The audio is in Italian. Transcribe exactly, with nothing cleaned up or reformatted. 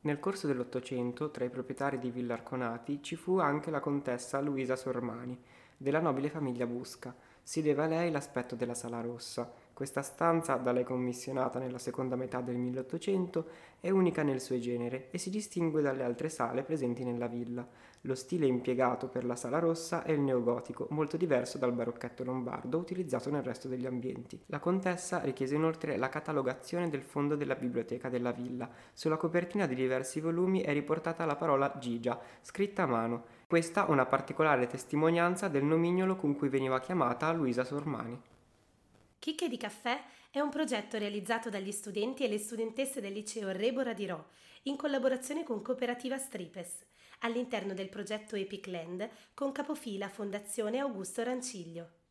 Nel corso dell'Ottocento, tra i proprietari di Villa Arconati ci fu anche la contessa Luisa Sormani, della nobile famiglia Busca. Si deve a lei l'aspetto della Sala Rossa. Questa stanza, da lei commissionata nella seconda metà del milleottocento, è unica nel suo genere e si distingue dalle altre sale presenti nella villa. Lo stile impiegato per la Sala Rossa è il neogotico, molto diverso dal barocchetto lombardo utilizzato nel resto degli ambienti. La contessa richiese inoltre la catalogazione del fondo della biblioteca della villa. Sulla copertina di diversi volumi è riportata la parola Gigia, scritta a mano. Questa una particolare testimonianza del nomignolo con cui veniva chiamata Luisa Sormani. Chicche di caffè è un progetto realizzato dagli studenti e le studentesse del liceo Rebora di Rho, in collaborazione con Cooperativa Stripes, all'interno del progetto Epic Land, con capofila Fondazione Augusto Ranciglio.